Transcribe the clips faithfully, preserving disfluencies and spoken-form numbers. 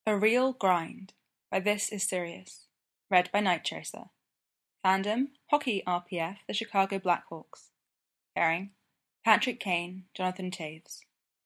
A Real Grind by This Is Serious. Read by Night Chaser. Fandom, Hockey R P F, the Chicago Blackhawks. Pairing, Patrick Kane, Jonathan Toews.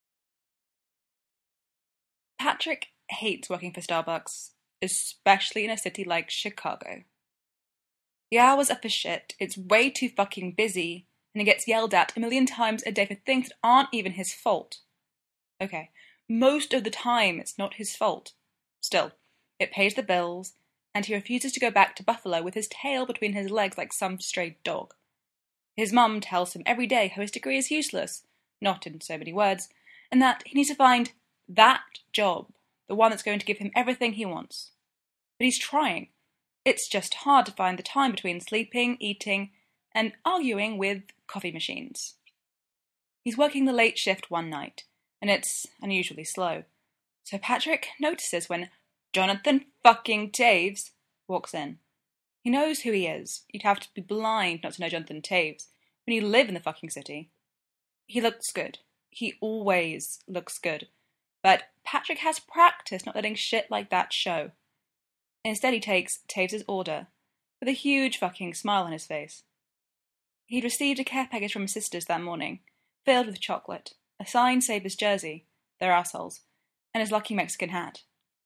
Patrick hates working for Starbucks, especially in a city like Chicago. The hours are for shit, it's way too fucking busy, and he gets yelled at a million times a day for things that aren't even his fault. Okay, most of the time it's not his fault. Still, it pays the bills, and he refuses to go back to Buffalo with his tail between his legs like some stray dog. His mum tells him every day how his degree is useless, not in so many words, and that he needs to find that job, the one that's going to give him everything he wants. But he's trying. It's just hard to find the time between sleeping, eating, and arguing with coffee machines. He's working the late shift one night, and it's unusually slow. So Patrick notices when Jonathan fucking Toews walks in. He knows who he is. You'd have to be blind not to know Jonathan Toews when you live in the fucking city. He looks good. He always looks good. But Patrick has practiced not letting shit like that show. Instead, he takes Toews' order with a huge fucking smile on his face. He'd received a care package from his sisters that morning, filled with chocolate, a signed Sabres jersey, they're assholes, and his lucky Mexican hat.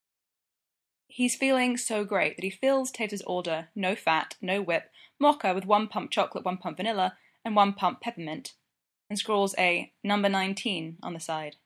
He's feeling so great that he fills Toews' order, no fat, no whip, mocha with one pump chocolate, one pump vanilla, and one pump peppermint, and scrawls a number nineteen on the side.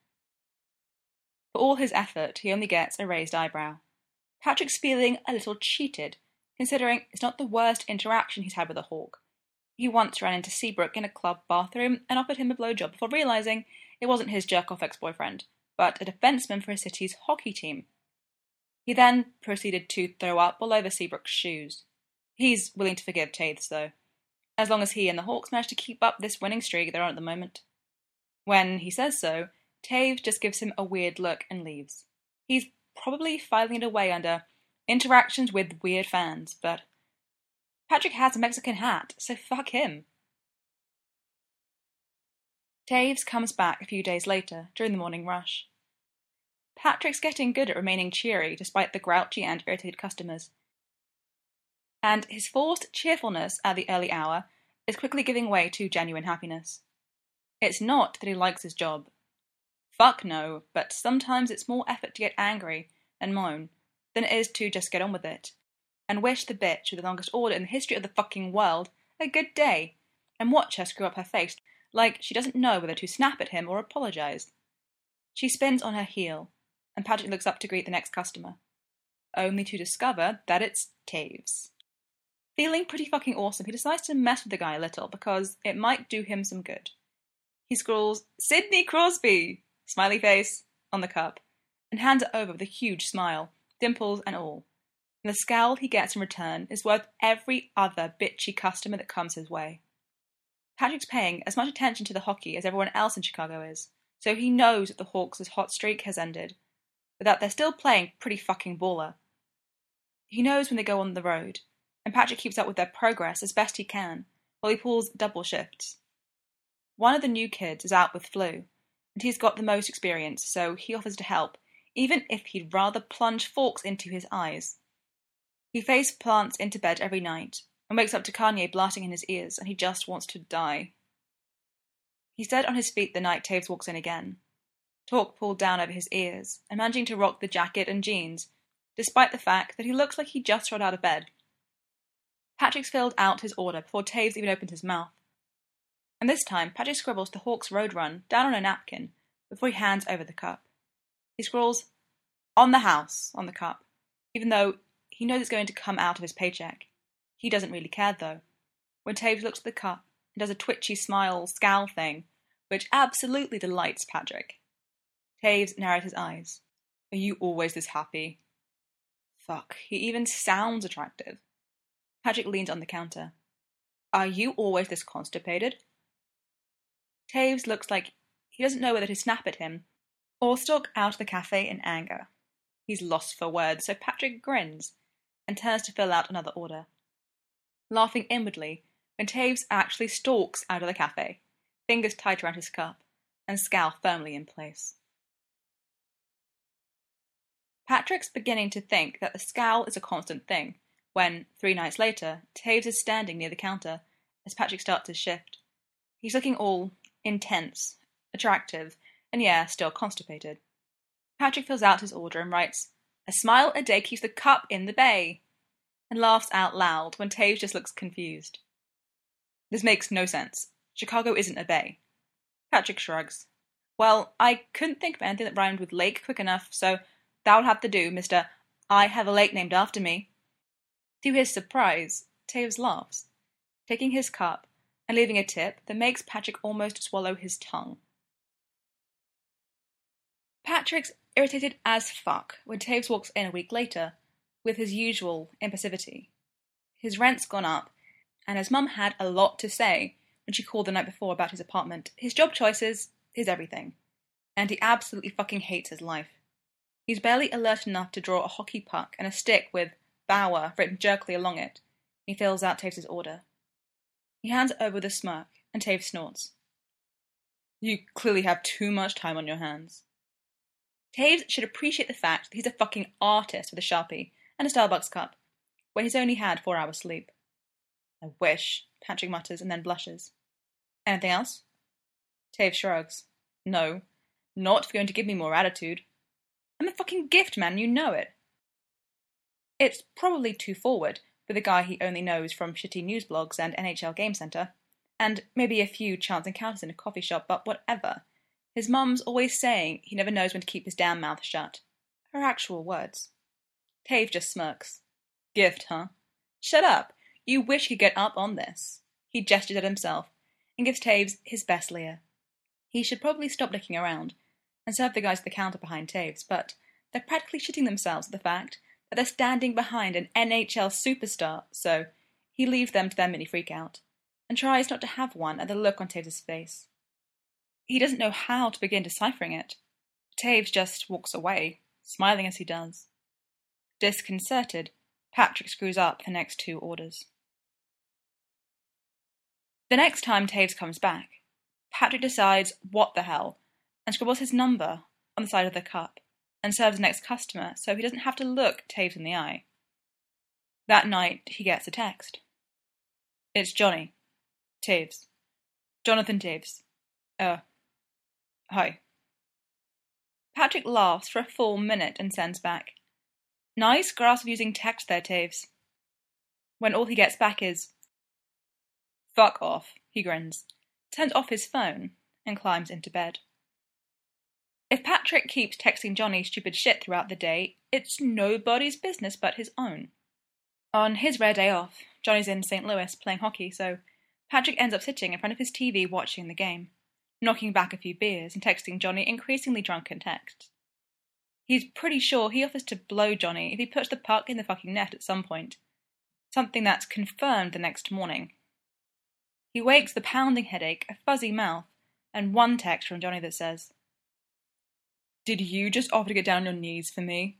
For all his effort, he only gets a raised eyebrow. Patrick's feeling a little cheated, considering it's not the worst interaction he's had with a Hawk. He once ran into Seabrook in a club bathroom and offered him a blowjob before realising it wasn't his jerk-off ex-boyfriend, but a defenceman for his city's hockey team. He then proceeded to throw up all over Seabrook's shoes. He's willing to forgive Toews, though, as long as he and the Hawks manage to keep up this winning streak they're on at the moment. When he says so, Toews just gives him a weird look and leaves. He's probably filing it away under interactions with weird fans, but Patrick has a Mexican hat, so fuck him. Toews comes back a few days later, during the morning rush. Patrick's getting good at remaining cheery despite the grouchy and irritated customers. And his forced cheerfulness at the early hour is quickly giving way to genuine happiness. It's not that he likes his job. Fuck no, but sometimes it's more effort to get angry and moan than it is to just get on with it, and wish the bitch with the longest order in the history of the fucking world a good day, and watch her screw up her face like she doesn't know whether to snap at him or apologise. She spins on her heel, and Patrick looks up to greet the next customer, only to discover that it's Toews. Feeling pretty fucking awesome, he decides to mess with the guy a little because it might do him some good. He scrawls, "Sidney Crosby!" smiley face, on the cup, and hands it over with a huge smile, dimples and all. And the scowl he gets in return is worth every other bitchy customer that comes his way. Patrick's paying as much attention to the hockey as everyone else in Chicago is, so he knows that the Hawks' hot streak has ended, but that they're still playing pretty fucking baller. He knows when they go on the road, and Patrick keeps up with their progress as best he can, while he pulls double shifts. One of the new kids is out with flu, and he's got the most experience, so he offers to help, even if he'd rather plunge forks into his eyes. He face plants into bed every night, and wakes up to Kanye blasting in his ears, and he just wants to die. He's dead on his feet the night Toews walks in again, talk pulled down over his ears, and managing to rock the jacket and jeans, despite the fact that he looks like he just rolled out of bed. Patrick's filled out his order before Toews even opens his mouth. And this time, Patrick scribbles the Hawks road run down on a napkin before he hands over the cup. He scrawls, "On the house," on the cup, even though he knows it's going to come out of his paycheck. He doesn't really care, though, when Toews looks at the cup and does a twitchy smile scowl thing, which absolutely delights Patrick. Toews narrows his eyes. "Are you always this happy?" Fuck, he even sounds attractive. Patrick leans on the counter. "Are you always this constipated?" Toews looks like he doesn't know whether to snap at him or stalk out of the cafe in anger. He's lost for words, so Patrick grins and turns to fill out another order, laughing inwardly when Toews actually stalks out of the cafe, fingers tight around his cup, and scowl firmly in place. Patrick's beginning to think that the scowl is a constant thing, when, three nights later, Taves is standing near the counter as Patrick starts his shift. He's looking all intense, attractive, and yeah, still constipated. Patrick fills out his order and writes, "A smile a day keeps the cup in the bay," and laughs out loud when Taves just looks confused. This makes no sense. Chicago isn't a bay. Patrick shrugs. "Well, I couldn't think of anything that rhymed with lake quick enough, so that would have to do, Mister I have a lake named after me." To his surprise, Taves laughs, taking his cup and leaving a tip that makes Patrick almost swallow his tongue. Patrick's irritated as fuck when Taves walks in a week later with his usual impassivity. His rent's gone up, and his mum had a lot to say when she called the night before about his apartment, his job choices, his everything. And he absolutely fucking hates his life. He's barely alert enough to draw a hockey puck and a stick with Bauer written jerkily along it. He fills out Taves' order. He hands it over with a smirk, and Taves snorts. "You clearly have too much time on your hands." Taves should appreciate the fact that he's a fucking artist with a Sharpie and a Starbucks cup, when he's only had four hours sleep. "I wish," Patrick mutters and then blushes. "Anything else?" Taves shrugs. "No, not if you're going to give me more attitude. I'm a fucking gift, man, you know it." It's probably too forward with a guy he only knows from shitty news blogs and N H L Game Center, and maybe a few chance encounters in a coffee shop, but whatever. His mum's always saying he never knows when to keep his damn mouth shut. Her actual words. Taves just smirks. "Gift, huh? Shut up. You wish you could get up on this." He gestures at himself and gives Taves his best leer. He should probably stop looking around and serve the guys at the counter behind Taves, but they're practically shitting themselves at the fact that they're standing behind an N H L superstar, so he leaves them to their mini freakout and tries not to have one at the look on Taves' face. He doesn't know how to begin deciphering it. Taves just walks away, smiling as he does. Disconcerted, Patrick screws up the next two orders. The next time Taves comes back, Patrick decides what the hell and scribbles his number on the side of the cup and serves the next customer so he doesn't have to look Taves in the eye. That night, he gets a text. "It's Johnny. Taves. Jonathan Taves. Uh, hi." Patrick laughs for a full minute and sends back, "Nice grasp of using text there, Taves." When all he gets back is, "Fuck off," he grins, turns off his phone, and climbs into bed. If Patrick keeps texting Johnny stupid shit throughout the day, it's nobody's business but his own. On his rare day off, Johnny's in Saint Louis playing hockey, so Patrick ends up sitting in front of his T V watching the game, knocking back a few beers and texting Johnny increasingly drunken texts. He's pretty sure he offers to blow Johnny if he puts the puck in the fucking net at some point, something that's confirmed the next morning. He wakes with a pounding headache, a fuzzy mouth, and one text from Johnny that says, "Did you just offer to get down on your knees for me?"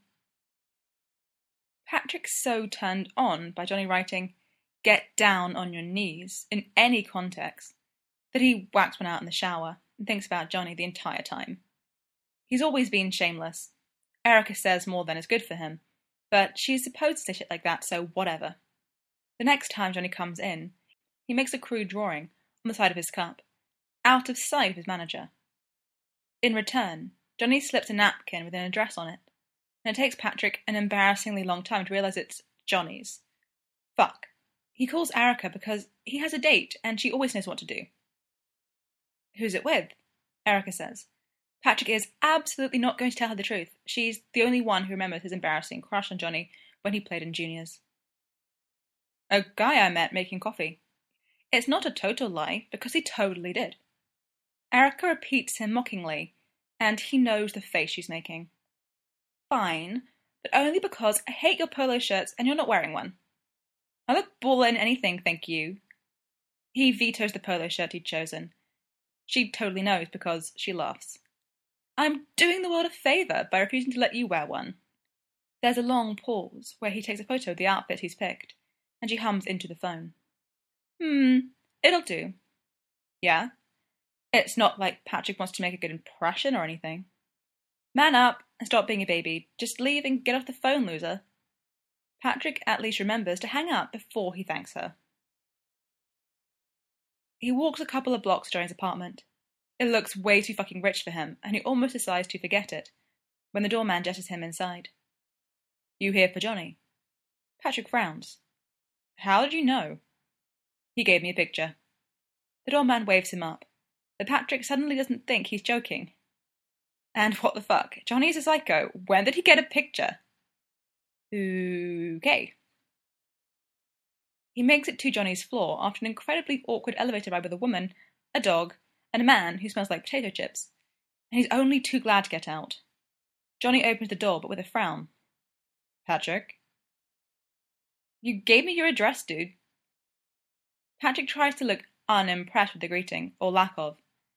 Patrick's so turned on by Johnny writing, "Get down on your knees," in any context, that he whacks one out in the shower and thinks about Johnny the entire time. He's always been shameless. Erica says more than is good for him, but she's supposed to say shit like that, so whatever. The next time Johnny comes in, he makes a crude drawing on the side of his cup, out of sight of his manager. In return, Johnny slips a napkin with an address on it, and it takes Patrick an embarrassingly long time to realise it's Johnny's. Fuck. He calls Erica because he has a date and she always knows what to do. "Who's it with?" Erica says. Patrick is absolutely not going to tell her the truth. She's the only one who remembers his embarrassing crush on Johnny when he played in juniors. "A guy I met making coffee." It's not a total lie, because he totally did. Erica repeats him mockingly, and he knows the face she's making. "Fine, but only because I hate your polo shirts and you're not wearing one." "I look baller in anything, thank you." He vetoes the polo shirt he'd chosen. She totally knows because she laughs. "I'm doing the world a favour by refusing to let you wear one." There's a long pause where he takes a photo of the outfit he's picked, and she hums into the phone. Hmm, it'll do." "Yeah?" It's not like Patrick wants to make a good impression or anything. Man up and stop being a baby. Just leave and get off the phone, loser. Patrick at least remembers to hang up before he thanks her. He walks a couple of blocks to Johnny's apartment. It looks way too fucking rich for him, and he almost decides to forget it, when the doorman gestures him inside. You here for Johnny? Patrick frowns. How did you know? He gave me a picture. The doorman waves him up, but Patrick suddenly doesn't think he's joking. And what the fuck? Johnny's a psycho. When did he get a picture? Okay. He makes it to Johnny's floor after an incredibly awkward elevator ride with a woman, a dog, and a man who smells like potato chips, and he's only too glad to get out. Johnny opens the door, but with a frown. Patrick? You gave me your address, dude. Patrick tries to look unimpressed with the greeting, or lack of.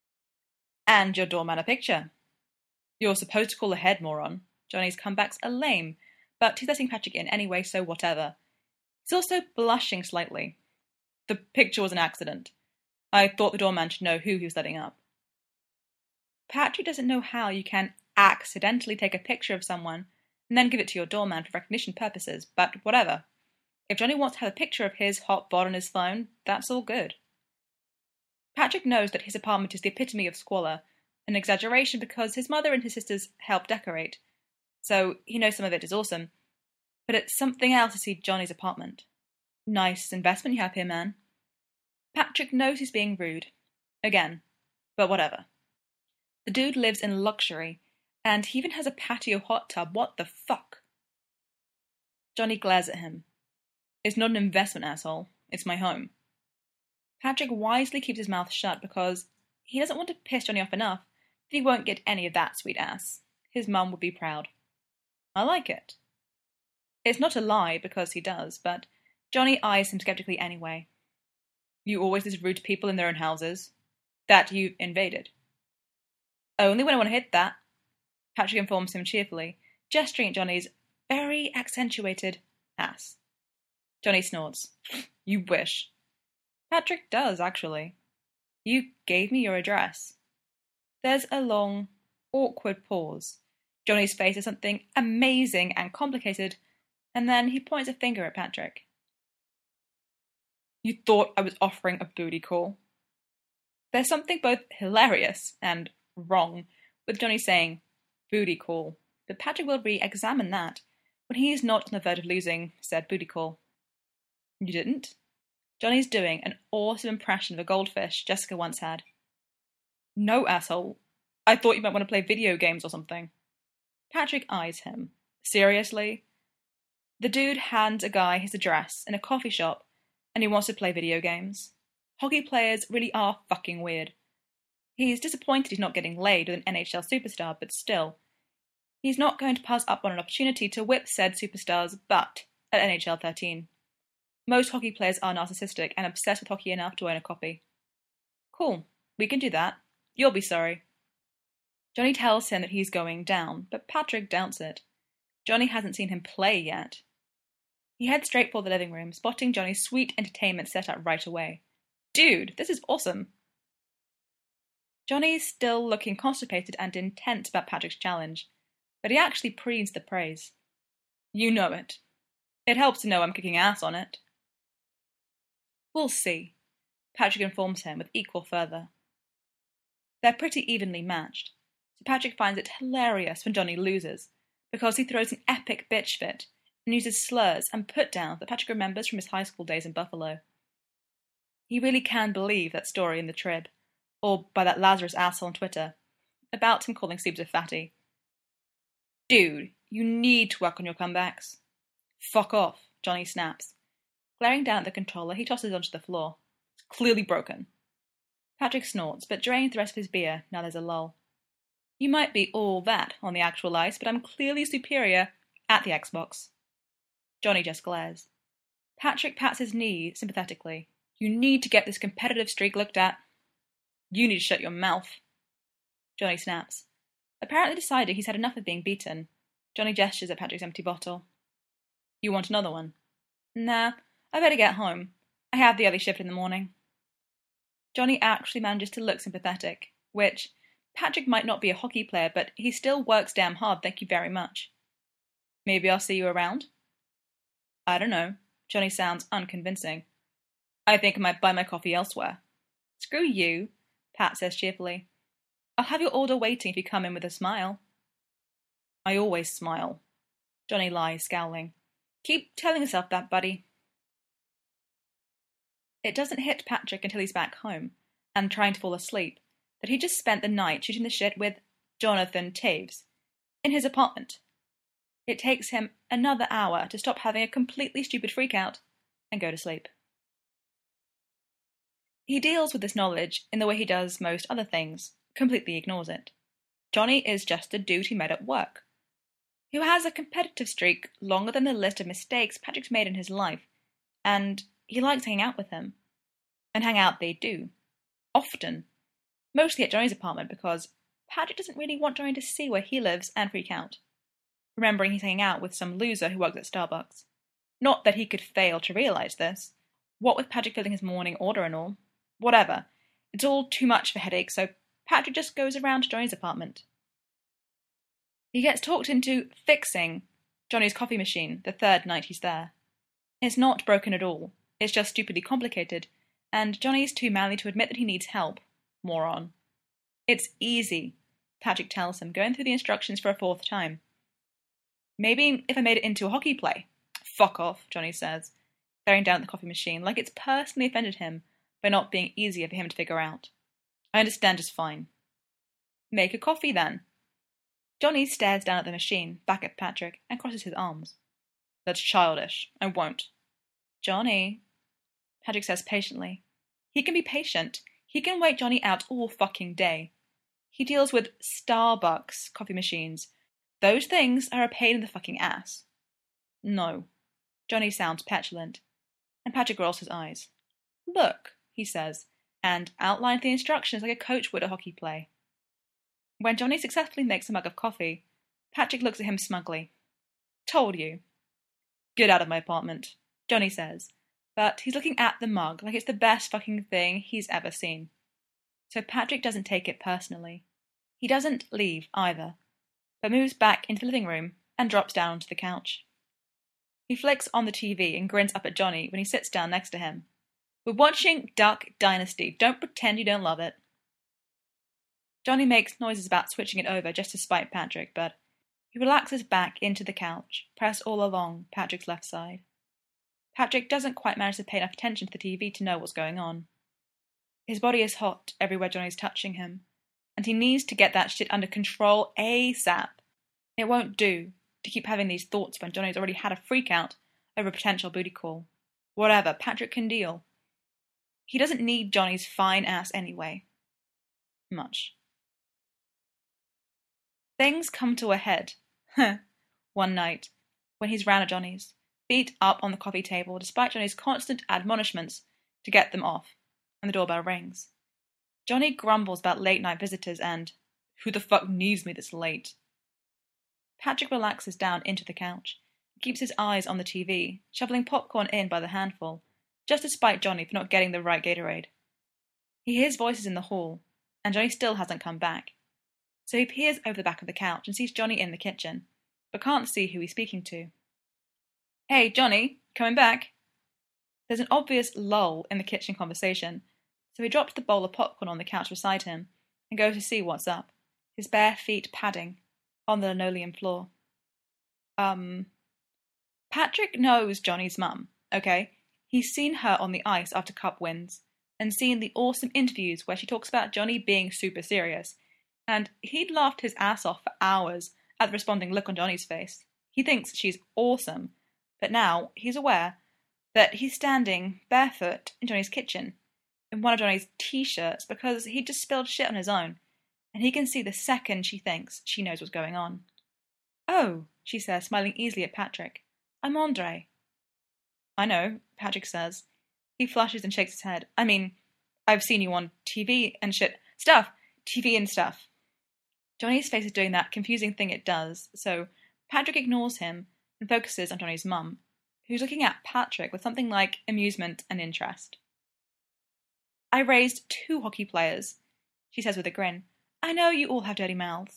And your doorman a picture. You're supposed to call ahead, moron. Johnny's comebacks are lame, but he's letting Patrick in anyway, so whatever. He's also blushing slightly. The picture was an accident. I thought the doorman should know who he was letting up. Patrick doesn't know how you can accidentally take a picture of someone and then give it to your doorman for recognition purposes, but whatever. If Johnny wants to have a picture of his hot bod on his phone, that's all good. Patrick knows that his apartment is the epitome of squalor, an exaggeration because his mother and his sisters help decorate, so he knows some of it is awesome, but it's something else to see Johnny's apartment. Nice investment you have here, man. Patrick knows he's being rude. Again. But whatever. The dude lives in luxury, and he even has a patio hot tub. What the fuck? Johnny glares at him. It's not an investment, asshole. It's my home. Patrick wisely keeps his mouth shut because he doesn't want to piss Johnny off enough that he won't get any of that sweet ass. His mum would be proud. I like it. It's not a lie because he does, but Johnny eyes him skeptically anyway. You always this rude to people in their own houses? That you've invaded? Only when I want to hit that, Patrick informs him cheerfully, gesturing at Johnny's very accentuated ass. Johnny snorts. You wish. Patrick does, actually. You gave me your address. There's a long, awkward pause. Johnny's face is something amazing and complicated, and then he points a finger at Patrick. You thought I was offering a booty call? There's something both hilarious and wrong with Johnny saying booty call, but Patrick will re-examine that when he is not on the verge of losing said booty call. You didn't? Johnny's doing an awesome impression of a goldfish Jessica once had. No, asshole. I thought you might want to play video games or something. Patrick eyes him. Seriously? The dude hands a guy his address in a coffee shop and he wants to play video games. Hockey players really are fucking weird. He's disappointed he's not getting laid with an N H L superstar, but still. He's not going to pass up on an opportunity to whip said superstar's butt at N H L thirteen. Most hockey players are narcissistic and obsessed with hockey enough to own a copy. Cool, we can do that. You'll be sorry. Johnny tells him that he's going down, but Patrick doubts it. Johnny hasn't seen him play yet. He heads straight for the living room, spotting Johnny's sweet entertainment set up right away. Dude, this is awesome. Johnny's still looking constipated and intense about Patrick's challenge, but he actually preens the praise. You know it. It helps to know I'm kicking ass on it. We'll see, Patrick informs him with equal fervour. They're pretty evenly matched, so Patrick finds it hilarious when Johnny loses, because he throws an epic bitch fit and uses slurs and put-downs that Patrick remembers from his high school days in Buffalo. He really can believe that story in the Trib, or by that Lazarus asshole on Twitter, about him calling Steve a fatty. Dude, you need to work on your comebacks. Fuck off, Johnny snaps. Glaring down at the controller, he tosses it onto the floor. It's clearly broken. Patrick snorts, but drains the rest of his beer, now there's a lull. You might be all that on the actual ice, but I'm clearly superior at the Xbox. Johnny just glares. Patrick pats his knee sympathetically. You need to get this competitive streak looked at. You need to shut your mouth. Johnny snaps. Apparently decided he's had enough of being beaten. Johnny gestures at Patrick's empty bottle. You want another one? Nah, I better get home. I have the early shift in the morning. Johnny actually manages to look sympathetic, which, Patrick might not be a hockey player, but he still works damn hard, thank you very much. Maybe I'll see you around? I don't know. Johnny sounds unconvincing. I think I might buy my coffee elsewhere. Screw you, Pat says cheerfully. I'll have your order waiting if you come in with a smile. I always smile. Johnny lies, scowling. Keep telling yourself that, buddy. It doesn't hit Patrick until he's back home, and trying to fall asleep, that he just spent the night shooting the shit with Jonathan Toews in his apartment. It takes him another hour to stop having a completely stupid freakout and go to sleep. He deals with this knowledge in the way he does most other things, completely ignores it. Johnny is just a dude he met at work, who has a competitive streak longer than the list of mistakes Patrick's made in his life, and he likes hanging out with him. And hang out they do. Often. Mostly at Johnny's apartment because Patrick doesn't really want Johnny to see where he lives and freak out, remembering he's hanging out with some loser who works at Starbucks. Not that he could fail to realise this. What with Patrick filling his morning order and all. Whatever. It's all too much of a headache, so Patrick just goes around to Johnny's apartment. He gets talked into fixing Johnny's coffee machine the third night he's there. It's not broken at all. It's just stupidly complicated, and Johnny's too manly to admit that he needs help. Moron. It's easy, Patrick tells him, going through the instructions for a fourth time. Maybe if I made it into a hockey play. Fuck off, Johnny says, staring down at the coffee machine like it's personally offended him by not being easier for him to figure out. I understand just fine. Make a coffee, then. Johnny stares down at the machine, back at Patrick, and crosses his arms. That's childish. I won't. Johnny, Patrick says patiently. He can be patient. He can wait Johnny out all fucking day. He deals with Starbucks coffee machines. Those things are a pain in the fucking ass. No. Johnny sounds petulant, and Patrick rolls his eyes. Look, he says, and outlines the instructions like a coach would a hockey play. When Johnny successfully makes a mug of coffee, Patrick looks at him smugly. Told you. Get out of my apartment, Johnny says, but he's looking at the mug like it's the best fucking thing he's ever seen. So Patrick doesn't take it personally. He doesn't leave either, but moves back into the living room and drops down onto the couch. He flicks on the T V and grins up at Johnny when he sits down next to him. We're watching Duck Dynasty. Don't pretend you don't love it. Johnny makes noises about switching it over just to spite Patrick, but he relaxes back into the couch, pressed all along Patrick's left side. Patrick doesn't quite manage to pay enough attention to the T V to know what's going on. His body is hot everywhere Johnny's touching him, and he needs to get that shit under control ASAP. It won't do to keep having these thoughts when Johnny's already had a freak-out over a potential booty call. Whatever, Patrick can deal. He doesn't need Johnny's fine ass anyway. Much. Things come to a head, one night, when he's round at Johnny's, feet up on the coffee table despite Johnny's constant admonishments to get them off, and the doorbell rings. Johnny grumbles about late-night visitors and, who the fuck needs me this late? Patrick relaxes down into the couch, keeps his eyes on the T V, shoveling popcorn in by the handful, just to spite Johnny for not getting the right Gatorade. He hears voices in the hall, and Johnny still hasn't come back. So he peers over the back of the couch and sees Johnny in the kitchen, but can't see who he's speaking to. Hey, Johnny, coming back? There's an obvious lull in the kitchen conversation, so he drops the bowl of popcorn on the couch beside him and goes to see what's up, his bare feet padding on the linoleum floor. Um, Patrick knows Johnny's mum, okay? He's seen her on the ice after Cup wins, and seen the awesome interviews where she talks about Johnny being super serious, and he'd laughed his ass off for hours at the responding look on Johnny's face. He thinks she's awesome, but now he's aware that he's standing barefoot in Johnny's kitchen, in one of Johnny's t-shirts, because he just spilled shit on his own, and he can see the second she thinks she knows what's going on. Oh, she says, smiling easily at Patrick. I'm Andre. I know, Patrick says. He flushes and shakes his head. I mean, I've seen you on T V and shit. Stuff. T V and stuff. Johnny's face is doing that confusing thing it does, so Patrick ignores him and focuses on Johnny's mum, who's looking at Patrick with something like amusement and interest. I raised two hockey players, she says with a grin. I know you all have dirty mouths.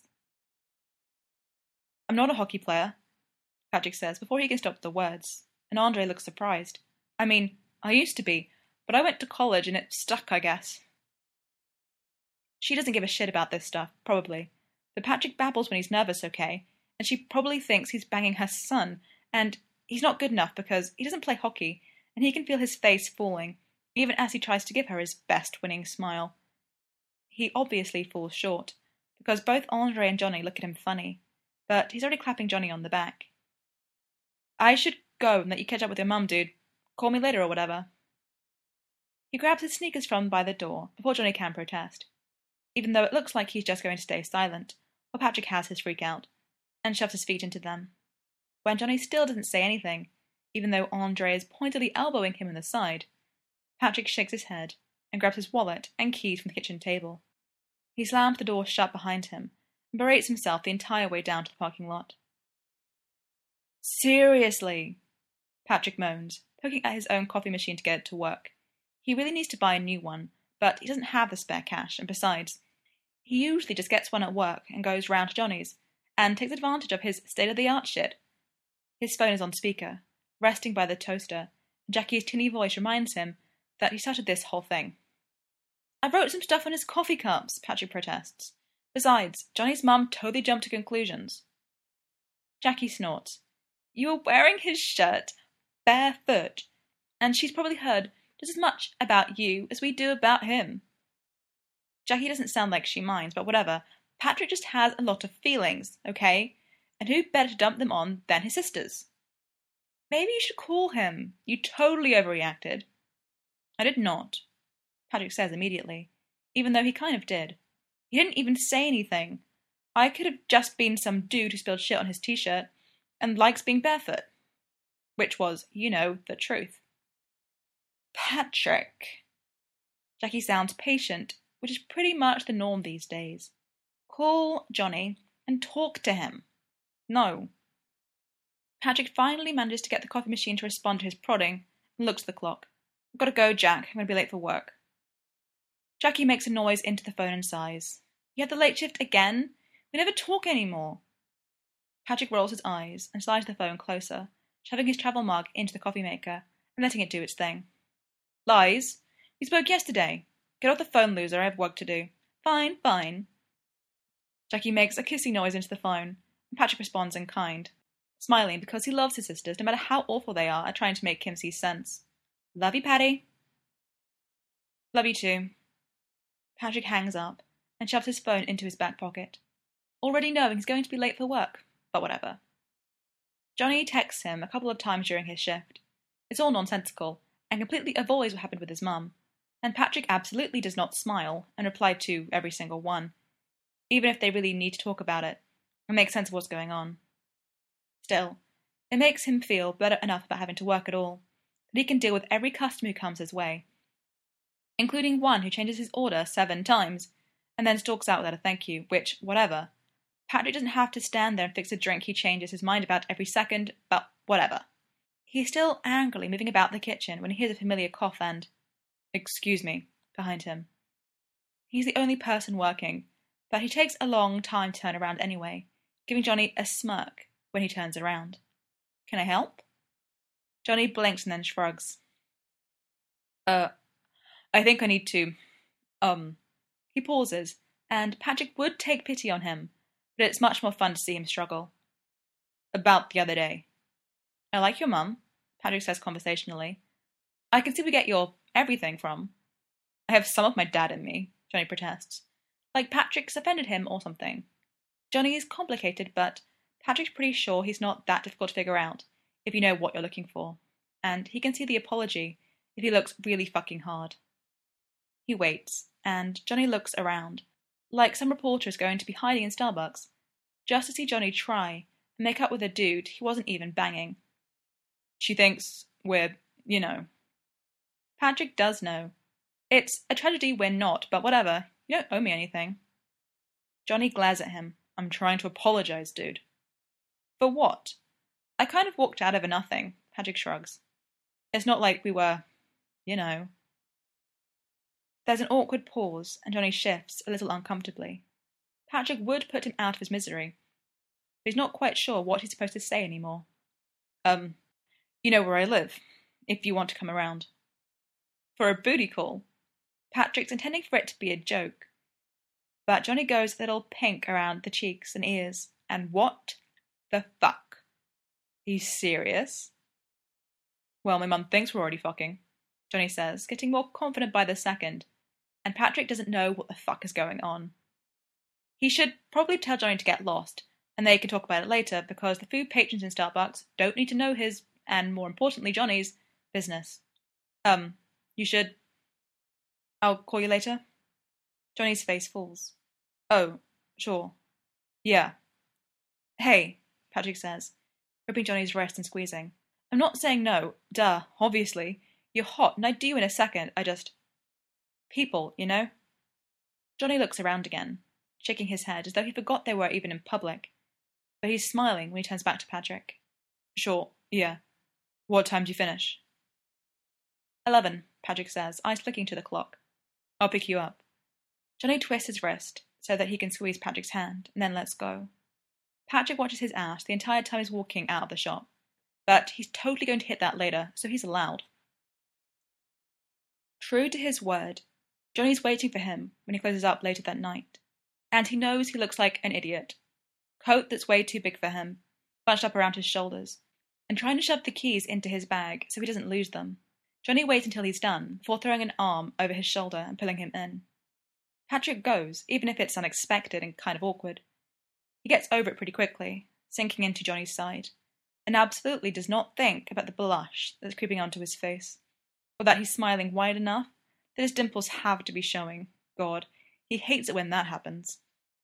I'm not a hockey player, Patrick says before he can stop the words, and Andre looks surprised. I mean, I used to be, but I went to college and it stuck, I guess. She doesn't give a shit about this stuff, probably. But Patrick babbles when he's nervous, okay? And she probably thinks he's banging her son, and he's not good enough because he doesn't play hockey, and he can feel his face falling, even as he tries to give her his best winning smile. He obviously falls short, because both Andre and Johnny look at him funny, but he's already clapping Johnny on the back. I should go and let you catch up with your mum, dude. Call me later or whatever. He grabs his sneakers from by the door before Johnny can protest, even though it looks like he's just going to stay silent while Patrick has his freak out, and shoves his feet into them. When Johnny still doesn't say anything, even though Andre is pointedly elbowing him in the side, Patrick shakes his head and grabs his wallet and keys from the kitchen table. He slams the door shut behind him and berates himself the entire way down to the parking lot. Seriously, Patrick moans, poking at his own coffee machine to get it to work. He really needs to buy a new one, but he doesn't have the spare cash, and besides, he usually just gets one at work and goes round to Johnny's, and takes advantage of his state-of-the-art shit. His phone is on speaker, resting by the toaster, and Jackie's tinny voice reminds him that he started this whole thing. I wrote some stuff on his coffee cups, Patrick protests. Besides, Johnny's mum totally jumped to conclusions. Jackie snorts. You were wearing his shirt barefoot, and she's probably heard just as much about you as we do about him. Jackie doesn't sound like she minds, but whatever. Patrick just has a lot of feelings, okay? And who better to dump them on than his sisters? Maybe you should call him. You totally overreacted. I did not, Patrick says immediately, even though he kind of did. He didn't even say anything. I could have just been some dude who spilled shit on his t-shirt and likes being barefoot. Which was, you know, the truth. Patrick. Jackie sounds patient, which is pretty much the norm these days. Call Johnny and talk to him. No. Patrick finally manages to get the coffee machine to respond to his prodding and looks at the clock. I've got to go, Jack. I'm going to be late for work. Jackie makes a noise into the phone and sighs. You had the late shift again? We never talk anymore. Patrick rolls his eyes and slides the phone closer, shoving his travel mug into the coffee maker and letting it do its thing. Lies? We spoke yesterday. Get off the phone, loser. I have work to do. Fine, fine. Jackie makes a kissy noise into the phone, and Patrick responds in kind, smiling because he loves his sisters no matter how awful they are at trying to make him see sense. Love you, Patty. Love you too. Patrick hangs up and shoves his phone into his back pocket, already knowing he's going to be late for work, but whatever. Johnny texts him a couple of times during his shift. It's all nonsensical, and completely avoids what happened with his mum, and Patrick absolutely does not smile and reply to every single one, even if they really need to talk about it and make sense of what's going on. Still, it makes him feel better enough about having to work at all, that he can deal with every customer who comes his way, including one who changes his order seven times and then stalks out without a thank you, which, whatever. Patrick doesn't have to stand there and fix a drink he changes his mind about every second, but whatever. He's still angrily moving about the kitchen when he hears a familiar cough and, "Excuse me," behind him. He's the only person working, but he takes a long time to turn around anyway, giving Johnny a smirk when he turns around. Can I help? Johnny blinks and then shrugs. Uh, I think I need to, um... He pauses, and Patrick would take pity on him, but it's much more fun to see him struggle. About the other day. I like your mum, Patrick says conversationally. I can see we get your everything from. I have some of my dad in me, Johnny protests. Like Patrick's offended him or something. Johnny is complicated, but Patrick's pretty sure he's not that difficult to figure out, if you know what you're looking for. And he can see the apology if he looks really fucking hard. He waits, and Johnny looks around, like some reporter is going to be hiding in Starbucks, just to see Johnny try and make up with a dude he wasn't even banging. She thinks we're, you know. Patrick does know. It's a tragedy we're not, but whatever. You don't owe me anything. Johnny glares at him. I'm trying to apologize, dude. For what? I kind of walked out over nothing, Patrick shrugs. It's not like we were, you know. There's an awkward pause, and Johnny shifts a little uncomfortably. Patrick would put him out of his misery, but he's not quite sure what he's supposed to say anymore. Um, you know where I live, if you want to come around. For a booty call. Patrick's intending for it to be a joke, but Johnny goes a little pink around the cheeks and ears, and what the fuck? He's serious? Well, my mum thinks we're already fucking, Johnny says, getting more confident by the second, and Patrick doesn't know what the fuck is going on. He should probably tell Johnny to get lost, and they can talk about it later, because the food patrons in Starbucks don't need to know his, and more importantly Johnny's, business. Um, you should... I'll call you later? Johnny's face falls. Oh, sure. Yeah. Hey, Patrick says, gripping Johnny's wrist and squeezing. I'm not saying no, duh, obviously. You're hot, and I'd do you in a second, I just... People, you know? Johnny looks around again, shaking his head as though he forgot they were even in public. But he's smiling when he turns back to Patrick. Sure, yeah. What time do you finish? Eleven, Patrick says, eyes flicking to the clock. I'll pick you up. Johnny twists his wrist so that he can squeeze Patrick's hand, and then lets go. Patrick watches his ass the entire time he's walking out of the shop. But he's totally going to hit that later, so he's allowed. True to his word, Johnny's waiting for him when he closes up later that night. And he knows he looks like an idiot. Coat that's way too big for him, bunched up around his shoulders, and trying to shove the keys into his bag so he doesn't lose them. Johnny waits until he's done, before throwing an arm over his shoulder and pulling him in. Patrick goes, even if it's unexpected and kind of awkward. He gets over it pretty quickly, sinking into Johnny's side, and absolutely does not think about the blush that's creeping onto his face, or that he's smiling wide enough that his dimples have to be showing. God, he hates it when that happens.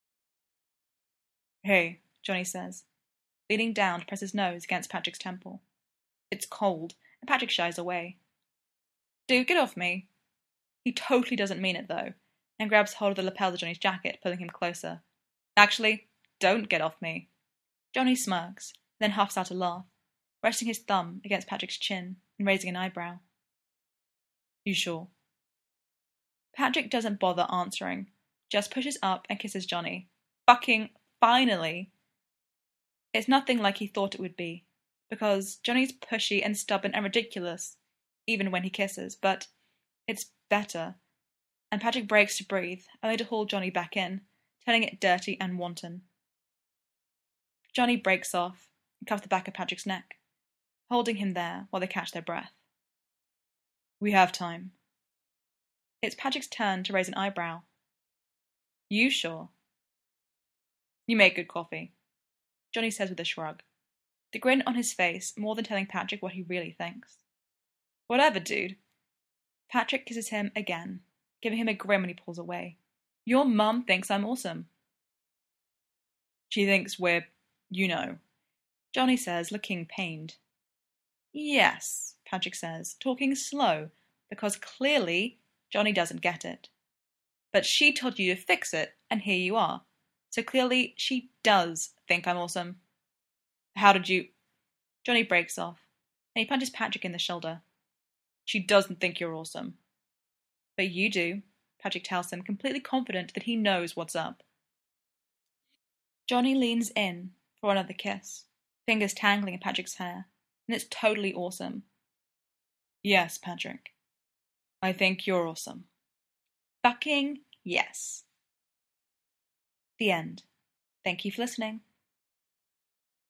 Hey, Johnny says, leaning down to press his nose against Patrick's temple. It's cold, and Patrick shies away. Dude, get off me. He totally doesn't mean it, though, and grabs hold of the lapel of Johnny's jacket, pulling him closer. Actually, don't get off me. Johnny smirks, then huffs out a laugh, resting his thumb against Patrick's chin and raising an eyebrow. You sure? Patrick doesn't bother answering, just pushes up and kisses Johnny. Fucking finally! It's nothing like he thought it would be, because Johnny's pushy and stubborn and ridiculous, even when he kisses, but it's better, and Patrick breaks to breathe, only to haul Johnny back in, turning it dirty and wanton. Johnny breaks off and cuffs the back of Patrick's neck, holding him there while they catch their breath. We have time. It's Patrick's turn to raise an eyebrow. You sure? You make good coffee, Johnny says with a shrug, the grin on his face more than telling Patrick what he really thinks. Whatever, dude. Patrick kisses him again, giving him a grin when he pulls away. Your mum thinks I'm awesome. She thinks we're, you know, Johnny says, looking pained. Yes, Patrick says, talking slow, because clearly Johnny doesn't get it. But she told you to fix it, and here you are. So clearly she does think I'm awesome. How did you... Johnny breaks off, and he punches Patrick in the shoulder. She doesn't think you're awesome. But you do, Patrick tells him, completely confident that he knows what's up. Johnny leans in for another kiss, fingers tangling in Patrick's hair, and it's totally awesome. Yes, Patrick. I think you're awesome. Fucking yes. The end. Thank you for listening.